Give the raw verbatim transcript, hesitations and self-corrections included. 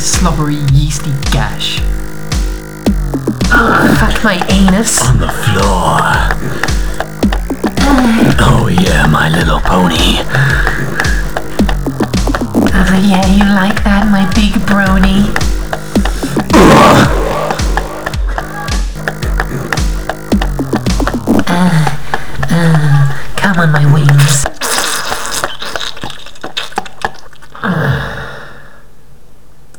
slobbery, yeasty gash. Oh, fuck my anus. On the floor. Oh yeah, my little pony. Oh yeah, you like that, my big brony? Uh, uh, come on my wings.